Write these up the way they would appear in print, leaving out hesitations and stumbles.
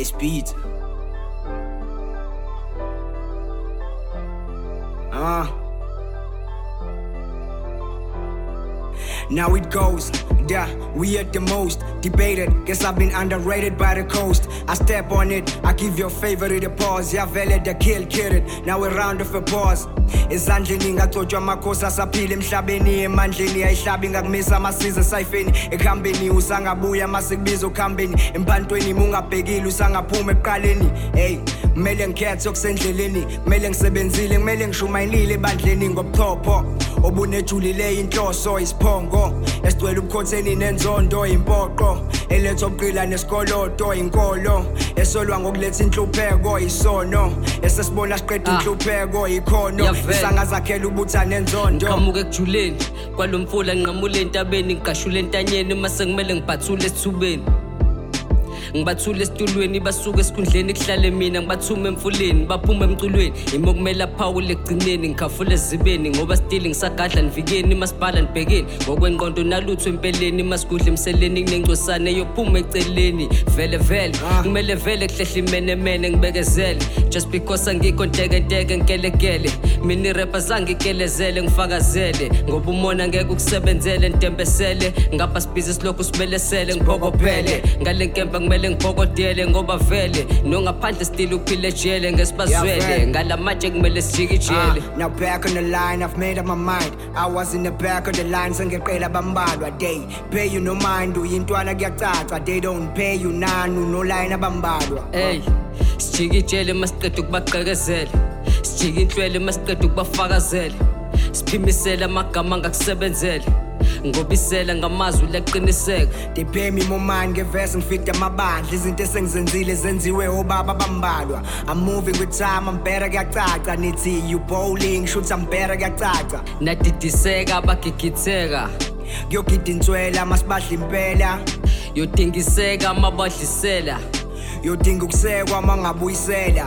Ice Beat. Now it goes, yeah, we at the most debated. Guess I've been underrated by the coast. I step on it, I give your favorite a pause. Yeah, vele the kill it. Now a round of applause. Ezandleni ngagcotshwa amakhosi asaphila emhlabeni emandleni ayihlabi ngakumisa amasizwe esayifeni ekhambeni usangabuya masekubiza ukhambeni empantweni ungabhekile usangaphuma eqaleni. Hey, kumele ngikhethe okusendleleni, kumele ngisebenzile, kumele ngishumayelile ebandleni ngobuchopho obunejulile inhloso isiphongo esigcwele ubukhotheni nenzondo impoqo eletha obuqila nesikoloto inkolo esolwa ngokuletha inhlupheko isono esesibona siqeda inhlupheko ikhono isangazakhela ubuthane nenzondo ngiqhamuka ekujuleni kwalomfula nqamule entabeni ngigashule entanyeni mase ngimele ngibhathule esithubeni ngibathule esitulweni basuka esikhundleni kuhlale mina ngibathume emfuleni baphuma emculweni imokumela phawule egcineni ngikhafule ezibeni ngoba still ngisagadla nivikeni masibhala nibhekeni ngokwenqondo nalutho empeleni masigudla emseleni kunengcosane yophuma eceleni vele kumele vele kuhlehla imenemene ngibekezele just because angikho nteke nkelekele mina rapper zangikelezele ngifakazele ngoba umona ngeke ukusebenzele ntembesele ngapha sibize silokhu sibelesele ngiphokophele ngale nkempa ngibhokodele ngoba vele nongaphandle still uphile ejele ngesibazwele ngalamatshe kumele sijike ijele. Now back on the line, I've made up my mind. I was in the back of the line sengeqela bambalwa they pay you no mind uyintwana kuyacaca they don't pay you nanu no line abambalwa. Hey, sijike ijele masiqeda ukubaqekezela sijike inhlwele masiqeda ukubafakazela siphimisela amagama ngakusebenzela ngobisela ngamazwi leqiniseka. They pay me more mind ngevese ngifita amabandla izinto esengizenzile zenziwe obaba bambalwa. I'm moving with time, I'm better kuyacaca nithi you bowling shoot I'm better kuyacaca nadidiseka abagigitheka kuyogida inswela masibadla impela yodingiseka amabadlisela yodinga ukusekwa mangabuyisela.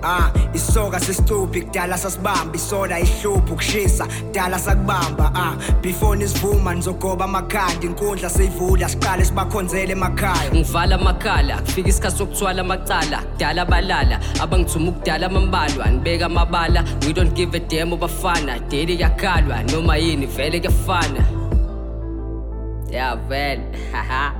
Isoka sesituphi kudala sasibamba isoda ihluphu kushisa kudala sakubamba before nisivuma nizogoba amakhandi inkundla seyivula siqale sibakhonzele emakhaya ngivala amakhala kufika isikhathi sokuthwala amacala kudala balala abangithuma ukudala amambalwa nibeka amabala we don't give a damn obafana daily yakhalwa noma yini vele kuyafana yeah vele haha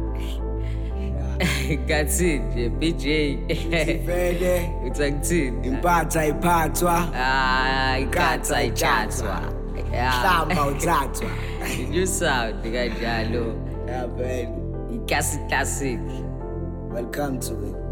Gatsini BJ vele uthangithini impatha iphathwa ikatha ichathwa hlamba uthathwa new sound kanjalo yeah vele ikasi classic welcome to it.